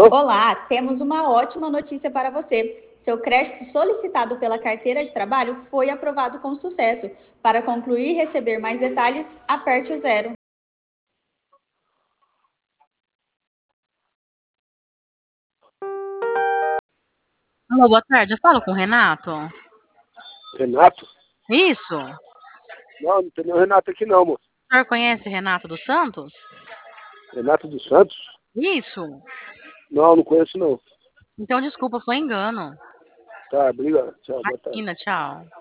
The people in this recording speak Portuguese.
Olá, temos uma ótima notícia para você. Seu crédito solicitado pela carteira de trabalho foi aprovado com sucesso. Para concluir e receber mais detalhes, aperte o 0. Alô, boa tarde. Eu falo com o Renato? Renato? Isso. Não tem nenhum Renato aqui não, moço. O senhor conhece Renato dos Santos? Renato dos Santos? Isso. Não conheço não. Então, desculpa, foi engano. Tá, obrigado. Tchau, boa tarde. Imagina, tchau.